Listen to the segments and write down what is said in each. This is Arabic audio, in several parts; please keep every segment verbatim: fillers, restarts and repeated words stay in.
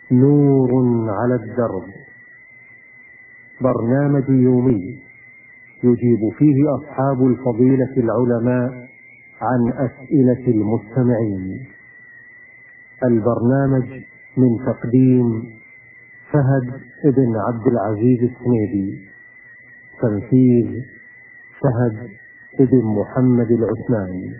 نور على الدرب، برنامج يومي يجيب فيه أصحاب الفضيلة العلماء عن أسئلة المستمعين. البرنامج من تقديم فهد بن عبد العزيز السنيدي، تنفيذ فهد بن محمد العثماني.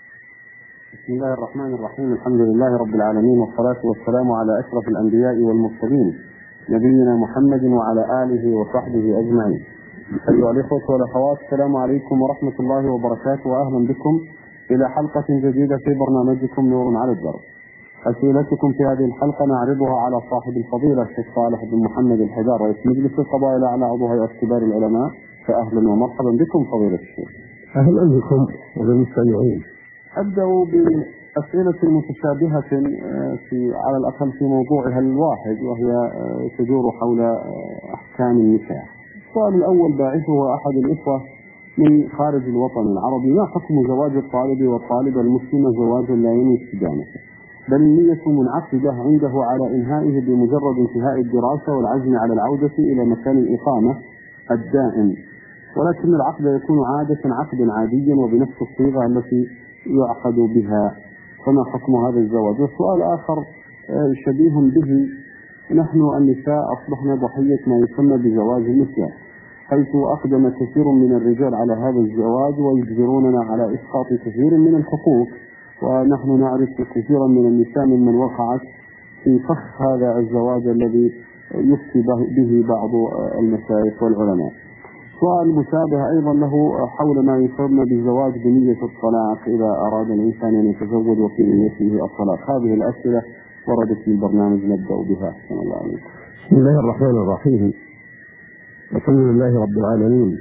بسم الله الرحمن الرحيم. الحمد لله رب العالمين، والصلاة والسلام على أشرف الأنبياء والمرسلين نبينا محمد وعلى آله وصحبه أجمعين. أيها الإخوة والأخوات، السلام عليكم ورحمة الله وبركاته، وأهلا بكم إلى حلقة جديدة في برنامجكم نور على الدرب. أسئلتكم في هذه الحلقة نعرضها على صاحب الفضيلة الشيخ صالح بن محمد الحجار، رئيس مجلس القضاء الأعلى عضو هيئة كبار العلماء. فأهلا ومرحبا بكم فضيلة الشيخ. أهلا بكم وبالمستمعين. أبدأ بأسئلة متشابهة في على الأقل في موضوعها الواحد، وهي تدور حول أحكام النكاح. السؤال الأول باعثه أحد الإخوة من خارج الوطن العربي: ما حكم زواج الطالب والطالبة المسلمة زواجا لا ينوي استدامته، بل النية منعقدة عنده على إنهائه بمجرد انتهاء الدراسة والعزم على العودة إلى مكان الإقامة الدائم، ولكن العقد يكون عادة عقدا عاديا وبنفس الصيغة التي يعقد بها، فما حكم هذا الزواج؟ والسؤال آخر شبيه به: نحن النساء أصبحنا ضحية ما يسمى بزواج النساء، حيث أقدم كثير من الرجال على هذا الزواج ويجبروننا على إسقاط كثير من الحقوق، ونحن نعرف كثيرا من النساء ممن وقعت في فخ هذا الزواج الذي يفتي به بعض المشايخ والعلماء. سؤال مشابه أيضا له حول ما يسمى بالزواج بنية الطلاق إذا أراد الإنسان أن يتزوج وفي نيته الطلاق. هذه الأسئلة وردت في البرنامج، نبدأ بها. بسم الله عليكم. بسم الله الرحمن الرحيم. الحمد لله رب العالمين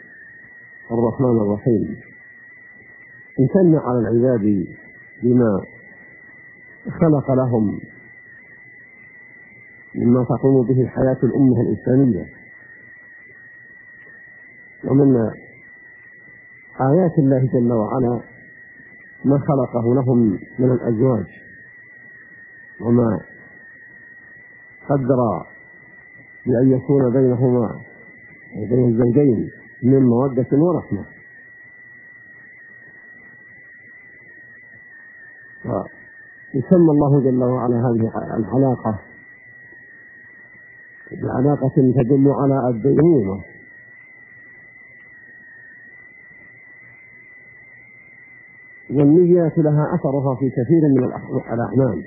الرحمن الرحيم. امتن على العباد بما خلق لهم مما تقوم به حياة الأمة الإسلامية، ومن آيات الله جل وعلا ما خلقه لهم من الأزواج، وما قدر بأن يكون بينهما وبين الزوجين من مودة ورحمة. ويسمى الله جل وعلا هذه العلاقة بعلاقة تدل على الديمومة، والنيات لها أثرها في كثير من الأعمال،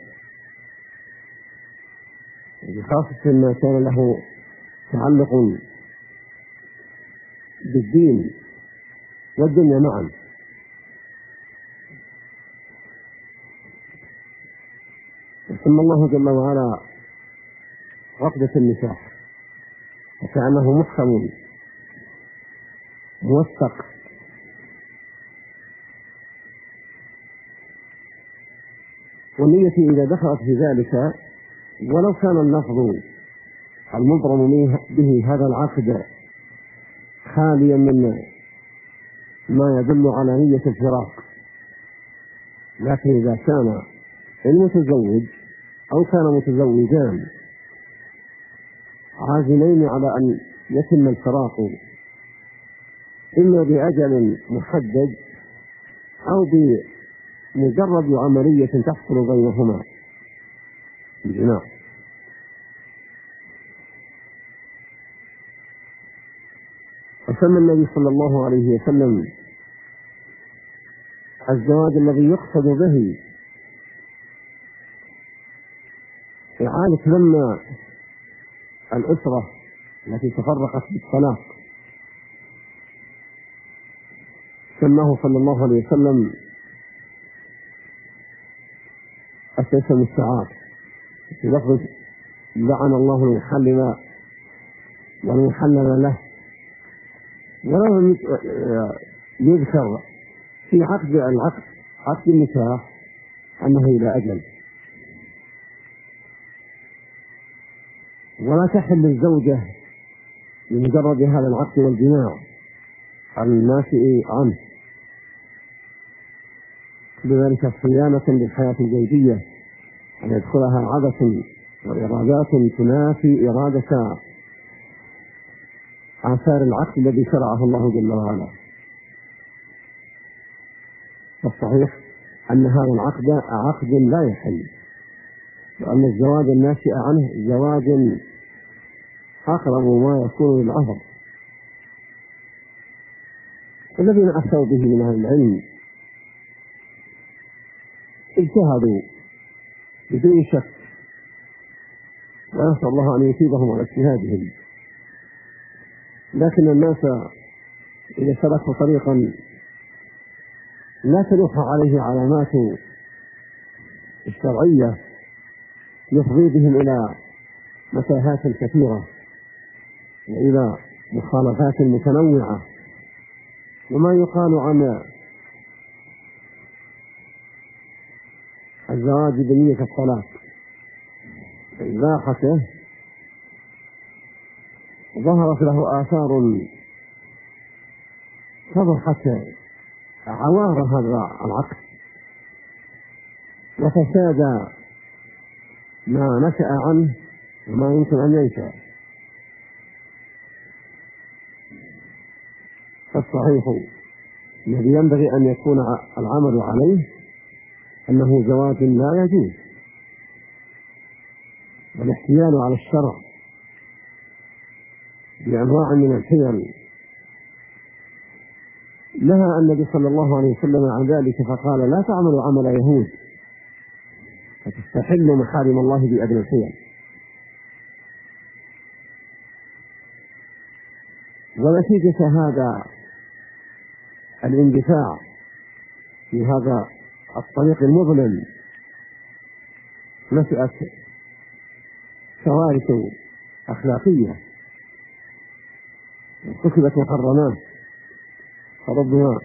بخاصة ما كان له تعلق بالدين والدنيا معا. ثم الله جل وعلا عقدة النكاح وكأنه محكم موثق، والنية إذا دخلت في ذلك ولو كان اللفظ المضرم به هذا العقد خاليا من ما يدل على نية الفراق، لكن إذا كان المتزوج أو كان متزوجان عازمين على أن يتم الفراق إما بأجل محدد أو بمجرد عملية تحصل بينهما الجماع، وسمى النبي صلى الله عليه وسلم الزواج الذي يقصد به إعادة لما الأسرة التي تفرقت بالطلاق، سماه صلى الله عليه وسلم أساس المستعار، في لفظ: لعن الله المحلل والمحلل له. ولم يذكر في عقد العقد عقد النكاح أنه إلى أجل، ولا تحل الزوجة بمجرد هذا العقد والجماع الناشئ عنه، بذلك صيانة للحياة الزوجية أن يدخلها عبث وإرادات تنافي إرادة آثار العقد الذي شرعه الله جل وعلا. فالصحيح أن هذا العقد عقد لا يحل، وأن الزواج الناشئ عنه زواج أقرب ما يكون للعهر. الذين أفتوا به من أهل العلم اجتهدوا بدون شك، ونسأل الله أن يثيبهم على اجتهادهم، لكن الناس إذا سلكوا طريقا لا تلوح عليه علامات الشرعية يفضي بهم إلى متاهات كثيرة وإلى مخالفات متنوعة. وما يقال عن الزواج بنية الطلاق إباحته ظهرت له آثار فضحت عوار هذا العقد وفساد ما نشأ عنه وما يمكن أن ينشأ. فالصحيح الذي ينبغي أن يكون العمل عليه أنه زواج لا يجوز، والاحتيال على الشرع بأنواع من الحيل نهى النبي صلى الله عليه وسلم عن ذلك، فقال: لا تعملوا عمل يهود فتستحلوا محارم الله بأدنى الحيل. ونتيجة هذا الاندفاع في هذا الطريق المظلم نشأت كوارث أخلاقية وارتكبت محرمات، فربما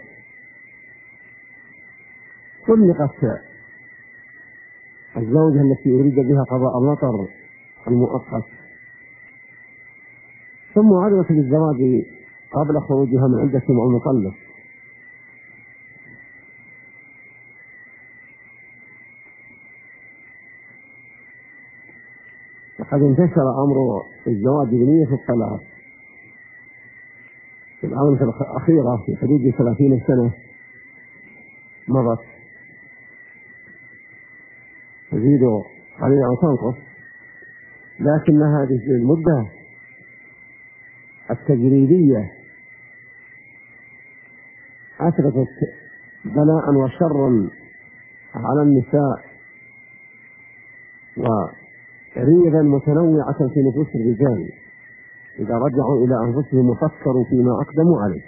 طلقت الزوجة التي يريد بها قضاء المطر المؤقت، ثم عرضت للزواج قبل خروجها من عدة مع المطلق. وقد انتشر أمر الزواج بنية الطلاق في الآونة الأخيرة في حدود ثلاثين سنة مضت، تزيد قليلا أو تنقص، لكن هذه المدة التجريبية أثبتت بلاء وشرا على النساء وريبا متنوعة في نفوس الرجال إذا رجعوا إلى أنفسهم وفكروا فيما أقدموا عليه.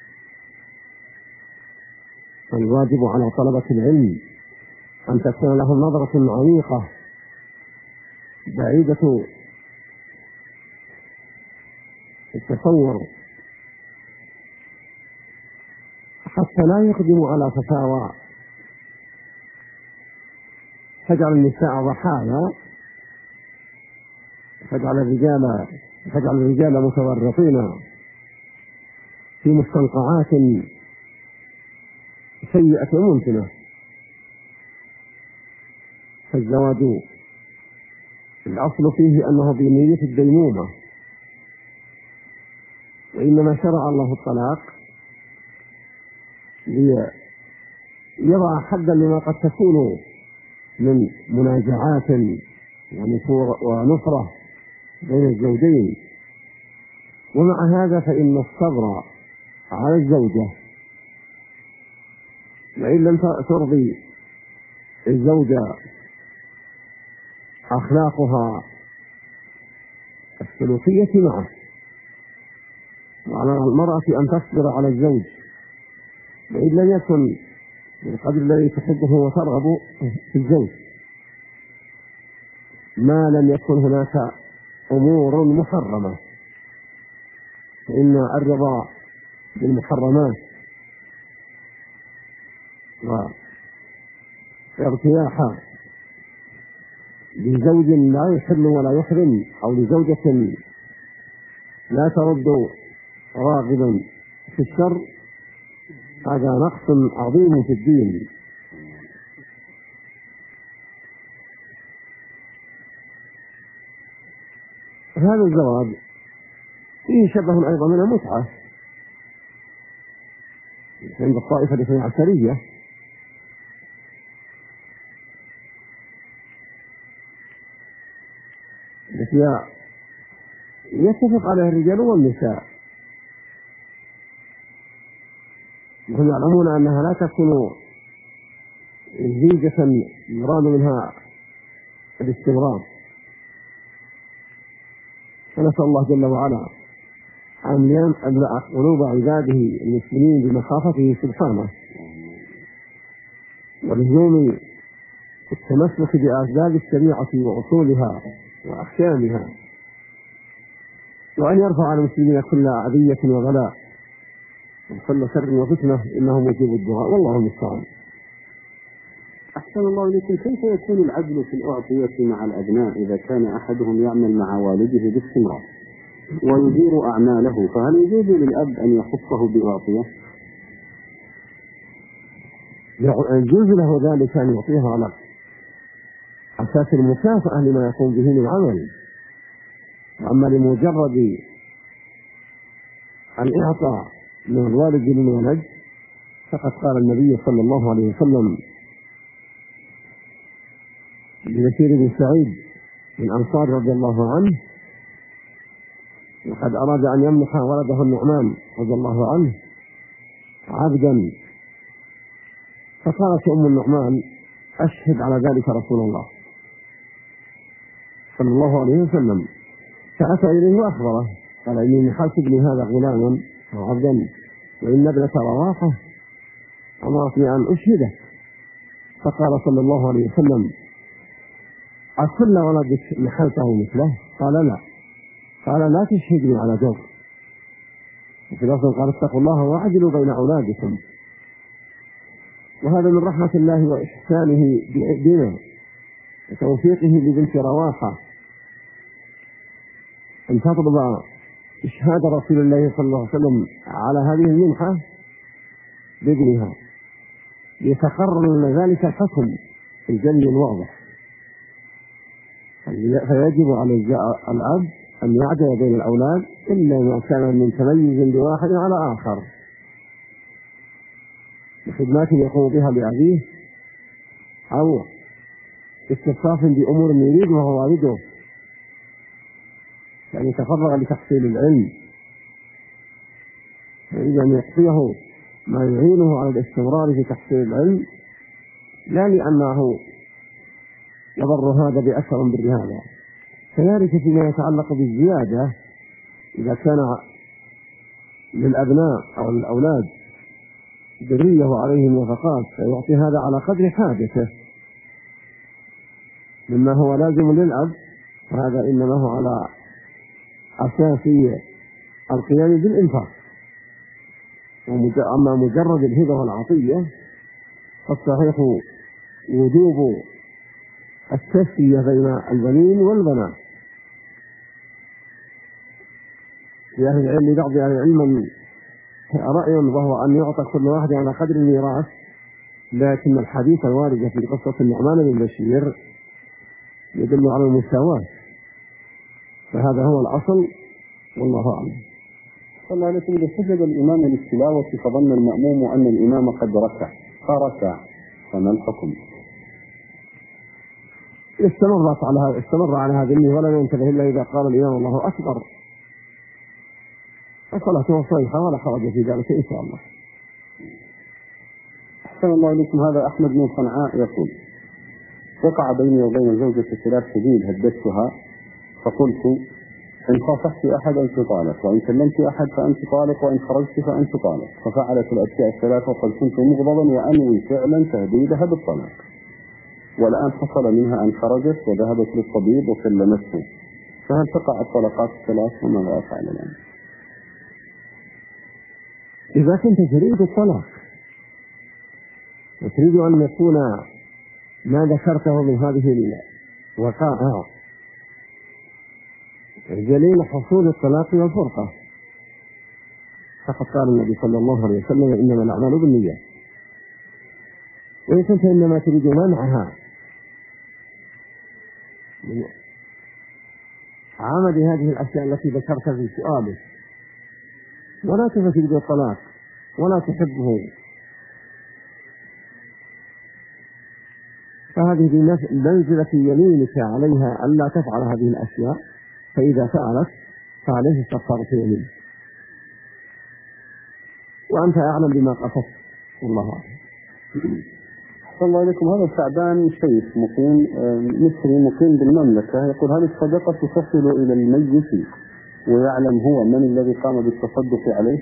فالواجب على طلبة العلم أن تكون لهم نظرة عميقة بعيدة التصور حتى لا يقدموا على فتاوى تجعل النساء ضحايا، تجعل الرجال تجعل الرجال متورطين في مستنقعات سيئة ممكنة. فالزواج الأصل فيه أنه بنية الديمومة، وإنما شرع الله الطلاق ليضع حدا لما قد تكون من منازعات ونفرة بين الزوجين. ومع هذا فإن الصبر على الزوجة وإن لم ترضي الزوجة أخلاقها السلوكية معه، وعلى المرأة أن تصبر على الزوج وإن لم يكن بالقدر الذي تحبه وترغب في الزوج، ما لم يكن هناك أمور محرمة. فإن الرضا بالمحرمات وارتياح لزوج لا يحل ولا يحرم أو لزوجة لا ترد راغبا في الشر هذا نقص عظيم في الدين. هذا الزواج فيه شبه أيضا من المتعة عند الطائفة الاثنى عشرية، التي يتفق عليها الرجال والنساء، وهم يعلمون أنها لا تكون زيجة يراد منها الاستمرار. فنسأل الله جل وعلا أن يملأ قلوب عباده المسلمين بمخافته سبحانه ولزوم التمسك بأسباب الشريعة وأصولها وأحكامها، وأن يرفع عن المسلمين كل أذية وبلاء وكل شر وفتنة، إنه مجيب الدعاء والله المستعان. أحسن الله إليكم. كيف يكون العدل في الأعطية مع الأبناء إذا كان أحدهم يعمل مع والده باستمرار ويدير أعماله، فهل يجوز للأب أن يخصه بأعطية؟ يجوز له ذلك أن يعطيها على أساس المكافأة لما يقوم به من عمل، أما لمجرد الإعطاء من الوالد للولد فقد قال النبي صلى الله عليه وسلم لبشير بن سعيد من أنصار رضي الله عنه وقد أراد أن يمنح ولده النعمان رضي الله عنه عبدا، فقالت أم النعمان أشهد على ذلك رسول الله صلى الله عليه وسلم، فأتى إليه وأخبره قال إني نحلت ابني هذا غلاما أو عبدا وإن ابنة رواحة أمرتني أن أشهده، فقال صلى الله عليه وسلم أكل ولدك نحلته مثله؟ قال لا، قال لا تشهدني على جور. وفي لفظ قال اتقوا الله واعدلوا بين أولادكم. وهذا من رحمة الله وإحسانه بنا وتوفيقه لبنت رواحة أن تطلب إشهاد رسول الله صلى الله عليه وسلم على هذه المنحة بابنها ليتقرر ذلك الحكم الجلي الواضح. فيجب على الأب أن يعدل بين الأولاد إلا ما كان من تميز بواحد على آخر بخدمات يقوم بها لأبيه أو استفساف بأمور يريدها والده، يعني يتفرغ لتحصيل العلم، فإذا أن يعطيه ما يعينه على الاستمرار في تحصيل العلم لا لأنه يضر هذا بأثر بهذا. كذلك فيما يتعلق بالزيادة إذا كان للأبناء أو الأولاد ذرية وعليهم نفقات فيعطي هذا على قدر حاجته مما هو لازم للأب، وهذا إنما هو على أساس القيام بالإنفاق. أما مجرد الهبة والعطية فالصحيح وجوب التسوية بين البنين والبنات. لأهل العلم لبعض أهل العلم رأي وهو أن يعطى كل واحد على قدر الميراث، لكن الحديث الوارد في قصة النعمان بن بشير يدل على المساواة، فهذا هو الأصل والله أعلم. صلى الله عليه وسلم. إذا سجد الإمام للتلاوة فظن المأموم أن الإمام قد ركع فركع فما الحكم؟ استمر على استمر على هذا النية ولا ينتبه إلا إذا قال الإمام الله أكبر، فصلاته صحيحة ولا حرج في ذلك إن شاء الله. أحسن الله إليكم. هذا أحمد بن صنعاء يقول وقع بيني وبين زوجتي خلاف شديد، هددتها فقلت إن صافحت أحد أنت طالق، وإن كلمت أحد فأنت طالق، وإن خرجت فأنت طالق، ففعلت الأشياء الثلاثة وقد كنت مغضبا وأنوي فعلا تهديدها بالطلاق، والآن حصل منها أن خرجت وذهبت للطبيب وكلمته، فهل تقع الطلقات الثلاث وماذا أفعل الآن؟ إذا كنت تريد الطلاق وتريد أن يكون ما ذكرته من هذه الوقائع دليل حصول الطلاق والفرقة، فقد قال النبي صلى الله عليه وسلم إنما الأعمال بالنيات. وإن كنت إنما تريد منعها عمد هذه الأشياء التي ذكرت في سؤالك، ولا تفكر بالطلاق ولا تحبه، فهذه المنزلة يمينك عليها ألا تفعل هذه الأشياء، فإذا فعلت فعليه كفارة يمين، وأنت أعلم بما قصدت والله أعلم. أحسن الله إليكم. هذا شعبان شيخ مقيم مصري مقيم بالمملكة، يقول: هل الصدقة تصل إلى الميت ويعلم هو من الذي قام بالتصدق عليه؟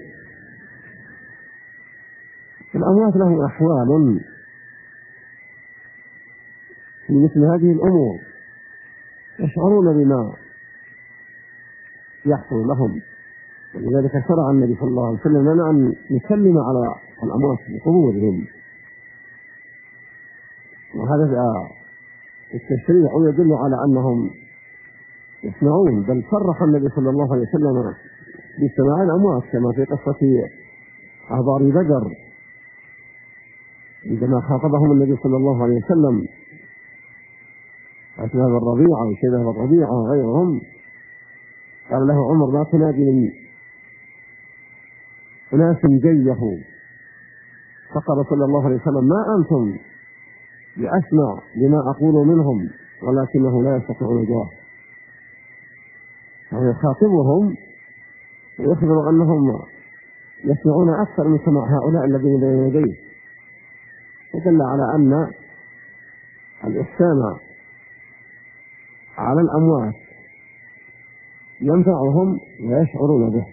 الأموات لهم أحوال في مثل هذه الأمور، يشعرون بما يحصل لهم، ولذلك شرع النبي صلى الله عليه وسلم لنا أن نسلم على الأموات بقبورهم، وهذا التشريع يدل على أنهم يسمعون، بل صرح النبي صلى الله عليه وسلم بسماع الأموات كما في قصة أهبار بدر عندما خاطبهم النبي صلى الله عليه وسلم أسباب الربيعة وشباب الربيعة وغيرهم، قال له عمر: لا تنادي من أناس جيه، فقال صلى الله عليه وسلم: ما أنتم بأسمع لما أقول منهم ولكنه لا يستطيعون جواب. يعني يخاطبهم ويخبر أنهم يسمعون أكثر من سماع هؤلاء الذين بين يديه، فدل على أن الإحسان على الأموات ينفعهم ويشعرون به.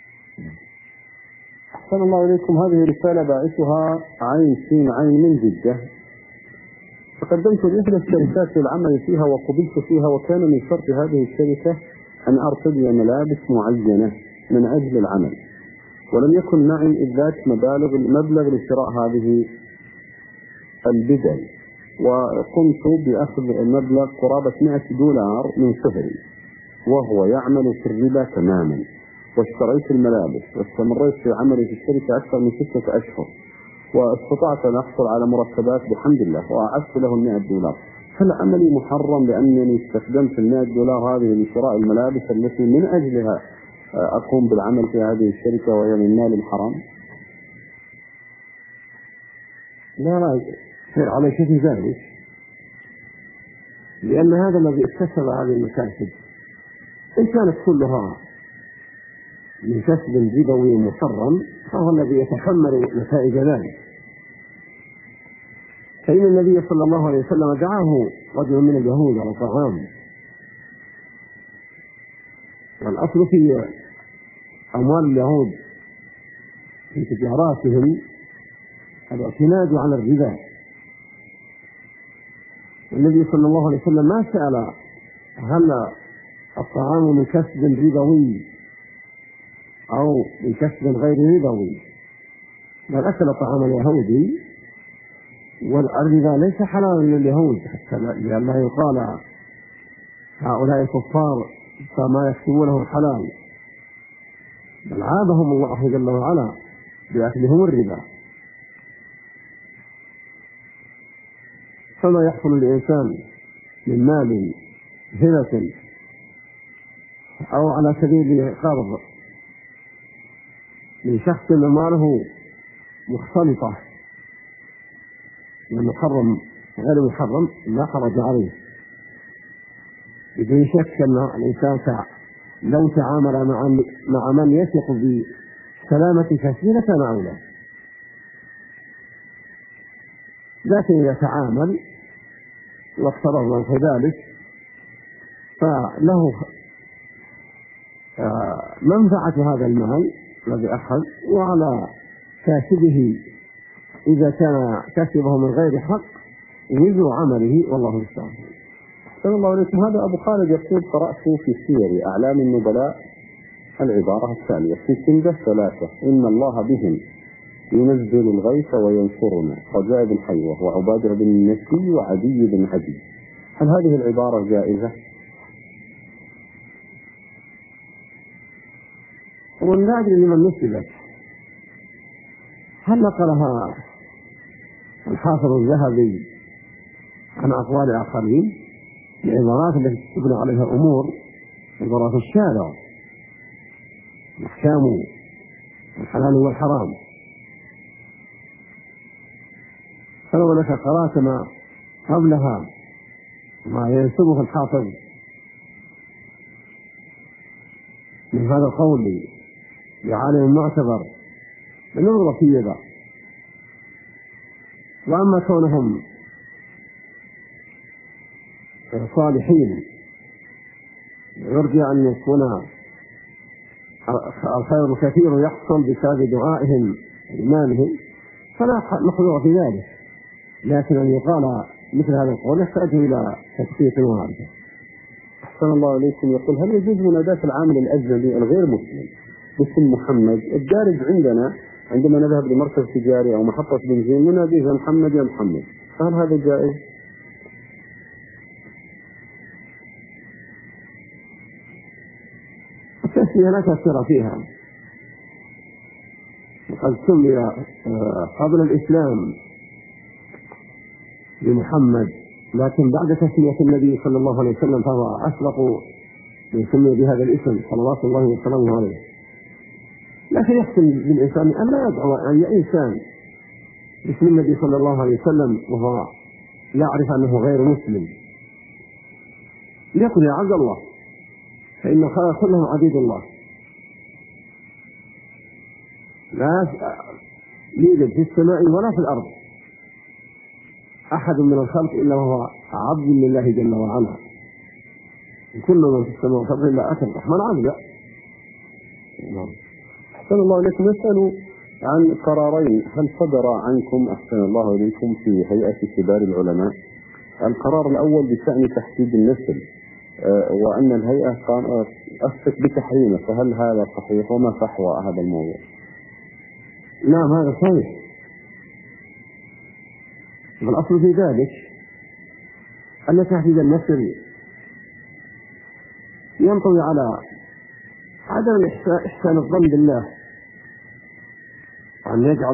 أحسن الله إليكم. هذه رسالة باعثها عين سين عين من جدة. تقدمت لإحدى الشركات للعمل فيها وقبلت فيها، وكان من شرط هذه الشركة أن أرتدي ملابس معينة من أجل العمل، ولم يكن معي إذ ذاك مبالغ مبلغ لشراء هذه البدل، وقمت بأخذ المبلغ قرابة مئة دولار من شهري، وهو يعمل في الربا تماما، واشتريت الملابس واستمريت في عملي في الشركة أكثر من ستة أشهر، واستطعت أن أحصل على مرتبات بحمد الله، وأعدت له المئة دولار. هل عملي محرم لأنني استخدمت المئة دولار هذه لشراء الملابس التي من أجلها أقوم بالعمل في هذه الشركة وهي من مال الحرام؟ لا لا يصير على شيء ذلك، لأن هذا الذي اكتسب هذه المكاسب إن كانت كلها من كسب ربوي محرم فهو الذي يتحمل نتائج ذلك. فإن النبي صلى الله عليه وسلم دعاه رجل من اليهود على طعام، والأصل في أموال اليهود في تجاراتهم الاعتماد على الربا، والنبي صلى الله عليه وسلم ما سأل هل الطعام من كسب ربوي أو من كسب غير ربوي، بل أكل طعام اليهودي، والربا ليس حلالا لليهود حتى لا يقال هؤلاء الكفار فما يكسبونه حلال، بل عابهم الله جل وعلا بأكلهم الربا. فما يحصل للإنسان من مال هبة أو على سبيل قرض من شخص ماله مختلطة من محرم غير محرم لا حرج عليه، بدون شك أن الإنسان لو تعامل مع مع من يثق بسلامة كثيرة كان أولى، لكن إذا تعامل واقترض كذلك فله منفعة هذا المال الذي أخذ، وعلى كاسبه إذا كان كسبه من غير حق وزر عمله، والله المستعان. أحسن الله إليكم. هذا أبو خالد يقول: قرأت في سير أعلام النبلاء العبارة التالية في سندة ثلاثة: إن الله بهم ينزل الغيث وينصرنا، رجاء بن حيوة وعبادة بن النسي وعدي بن عدي. هل هذه العبارة جائزة؟ ولا أدري لمن نسبت، هل نقلها الحافظ الذهبي عن أقوال آخرين العبارات التي تبنى عليها أمور البراءة في الشارع، الأحكام الحلال والحرام. فلو أنك قرأت ما قبلها ما ينسبه الحافظ من هذا القول بعالم معتبر لنظر في ذا. وأما كونهم صالحين يرجى أن يكون الخير الكثير يحصل بسبب دعائهم إيمانهم فلا مخلوع في ذلك، لكن أن يقال مثل هذا القول يحتاج إلى تدقيق ومعرفة. أحسن الله إليكم. يقول هل يجوز مناداة العامل الأجنبي الغير مسلم باسم محمد الدارج عندنا عندما نذهب لمركز تجاري أو محطة بنزين نناديه يا محمد يا محمد، هل هذا جائز؟ التسمية لا تأثير فيها، وقد سمي قبل الإسلام بمحمد، لكن بعد تسمية النبي صلى الله عليه وسلم فهو أسبق يسمي بهذا الاسم صلوات الله وسلامه عليه. لكن يحسن بالإنسان أن لا يدعو أي إنسان باسم النبي صلى الله عليه وسلم وهو يعرف أنه غير مسلم، يقول يا عبد الله، فإن الخلق كلهم عبيد الله، لا يوجد في السماء ولا في الأرض أحد من الخلق إلا وهو عبد لله جل وعلا، كل من في السماء والأرض إلا أتى الرحمن عبدا. أحسن الله إليكم. يسأل عن قرارين هل صدر عنكم أحسن الله إليكم في هيئة كبار العلماء. القرار الأول بشأن تحديد النسل وأن الهيئة أفتت بتحريمه، فهل هذا صحيح وما فحوى هذا الموضوع؟ نعم هذا صحيح، والأصل في ذلك أن تحديد النسل ينطوي على عدم إحسان الظن بالله، أن يجعل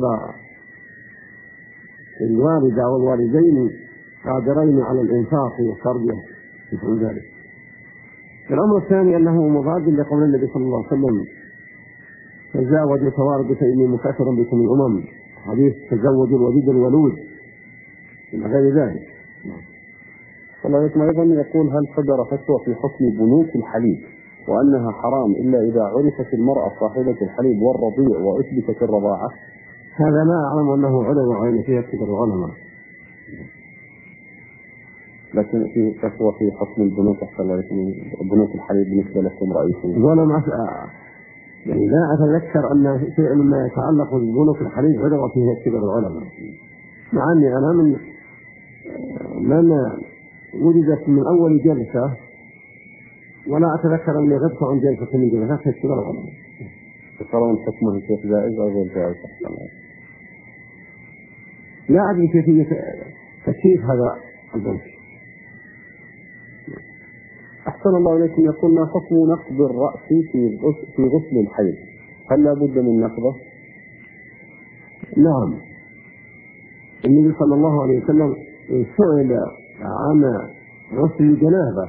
الوالد والوالدين قادرين على الإنفاق والتربية مثل ذلك. الأمر الثاني أنه مضاد لقول النبي صلى الله عليه وسلم تزاوجوا توارد فإني مكاثر بكم الأمم، حديث تزوجوا الوديد الولود إلى غير ذلك. الله يسمى. أيضا يقول هل صدر فتوى في حكم بنوك الحليب وأنها حرام إلا إذا عرفت المرأة صاحبة الحليب والرضيع وأثبتت الرضاعة؟ هذا لا أعلم أنه علم وعين فيها كبر العلماء، لكن في فتوى في حكم البنوك أحسن الله إليكم بنوك الحليب بالنسبة لكم رأيكم؟ ولا ما يعني لا أتذكر أن شيء مما يتعلق ببنوك الحليب علم فيها كبر العلماء، مع أني أنا من من وجدت من أول جلسة ولا أتذكر أني غبت عن جلسة من جلسات كبر العلماء. ترون حكمه كيف جائز أو غير جائز؟ لا أدري كيفية تكييف هذا البنك. أحسن الله إليكم. يقول ما حكم نقض الرأس في في غسل الحيض؟ هل لا بد من نقضه؟ نعم، النبي صلى الله عليه وسلم سئل عن غسل الجنابة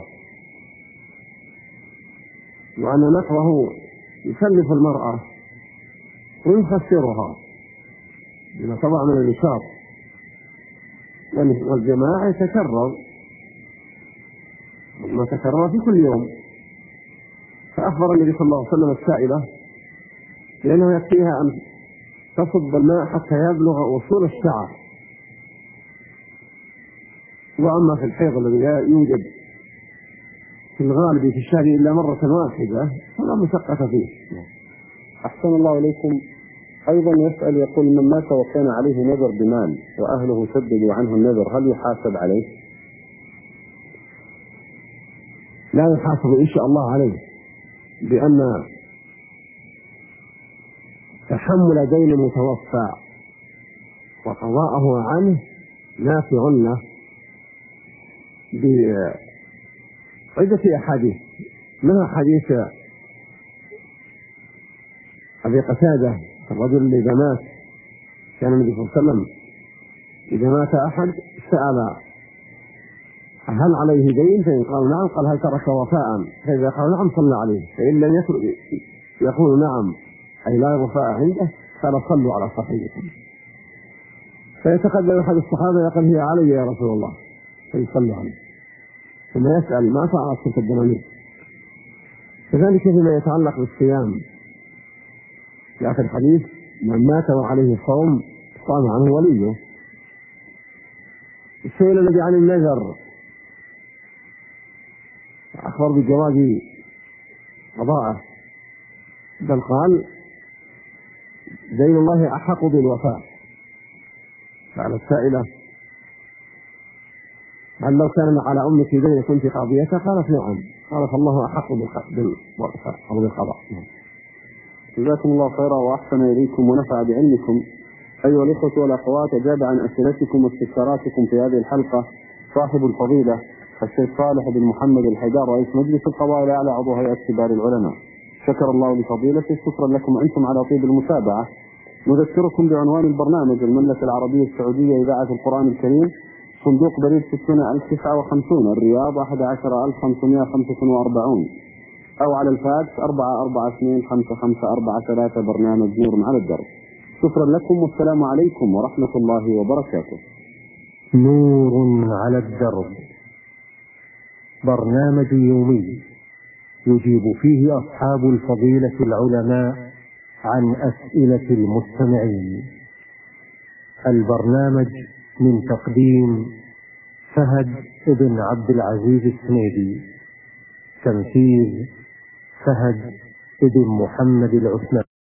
وأن نقضه يكلف المرأة ويخسرها بما طبع من النشاط، والجماعة يتكرر ما تكرر في كل يوم. فأخبر النبي صلى الله عليه وسلم السائلة لأنه يكفيها أن تصب الماء حتى يبلغ وصول الشعر، وأما في الحيض الذي لا يوجد في الغالب في الشهر إلا مرة واحدة فلا مشقة فيه. أحسن الله إليكم. أيضا يسأل يقول من مات وكان عليه نذر بمال وأهله سددوا عنه النذر هل يحاسب عليه؟ لا يحاسب إن شاء الله عليه، بأن تحمل دين المتوفى وقضاءه عنه نافع له بعدة أحاديث، منها حديث أبي قتادة الرجل اللي إذا مات كان النبي صلى الله عليه وسلم إذا مات أحد سأل هل عليه دين؟ فإن قالوا نعم قال هل ترك وفاء؟ فإذا قالوا نعم صلى عليه، فإن لم يقولوا نعم أي لا وفاء عنده قال صلوا على صاحبكم. فيتقدم أحد الصحابة يقول هي علي يا رسول الله، فيصلوا عليه، ثم يسأل ما فعلت تلك الدنانير. كذلك فيما يتعلق بالصيام جاء في الحديث من مات وعليه صوم صام عنه وليه. السؤال الذي عن النذر أخبر بجواز قضاءه، بل قال دين الله أحق بالوفاء. فعلى السائلة هل لو كان على أمك دين كنت قاضيتها؟ قالت نعم، قالت الله أحق بالوفاء أو بالقضاء. جزاكم الله خيرا وأحسن إليكم ونفع بعلمكم. أيها الإخوة والأخوات، أجاب عن أسئلتكم واستفساراتكم في هذه الحلقة صاحب الفضيلة الشيخ صالح بن محمد الحيدار رئيس مجلس القضاء الأعلى عضو هيئة كبار العلماء. شكر الله لفضيلته. شكرا لكم أنتم على طيب المتابعة. نذكركم بعنوان البرنامج: المملكة العربية السعودية إذاعة القرآن الكريم، صندوق بريد ستون ألف وتسعة وخمسين، الرياض أحد عشر ألف وخمسمائة وخمسة وأربعين، أو على الفاكس أربعة أربعة اثنين خمسة خمسة أربعة ثلاثة، برنامج نور على الدرب. شكرا لكم والسلام عليكم ورحمة الله وبركاته. نور على الدرب، برنامج يومي يجيب فيه أصحاب الفضيلة العلماء عن أسئلة المستمعين. البرنامج من تقديم فهد بن عبد العزيز السنيدي، تنفيذ فهد بن محمد العثماني.